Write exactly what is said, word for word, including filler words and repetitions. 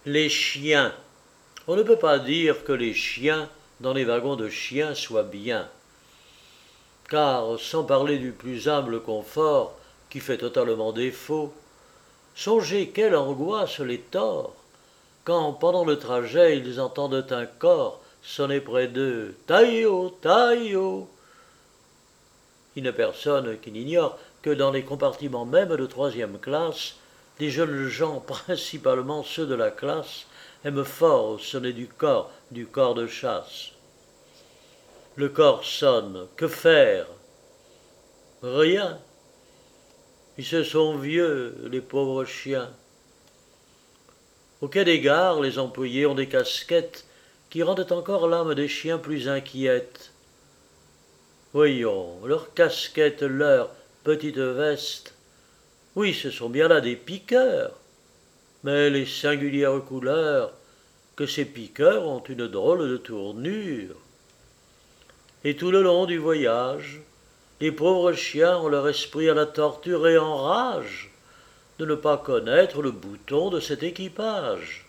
Les chiens. On ne peut pas dire que les chiens dans les wagons de chiens soient bien. Car, sans parler du plus humble confort qui fait totalement défaut, songez quelle angoisse les tord quand, pendant le trajet, ils entendent un corps sonner près d'eux « Taillot, taillot !» Il n'y a personne qui n'ignore que dans les compartiments même de troisième classe, les jeunes gens, principalement ceux de la classe, aiment fort sonner du corps, du corps de chasse. Le corps sonne, que faire? Rien. Ils se sont vieux, les pauvres chiens. Au quai des gares, les employés ont des casquettes qui rendent encore l'âme des chiens plus inquiète. Voyons, leurs casquettes, leurs petites vestes, oui, ce sont bien là des piqueurs, mais les singulières couleurs que ces piqueurs ont une drôle de tournure. Et tout le long du voyage, les pauvres chiens ont leur esprit à la torture et en rage de ne pas connaître le bouton de cet équipage.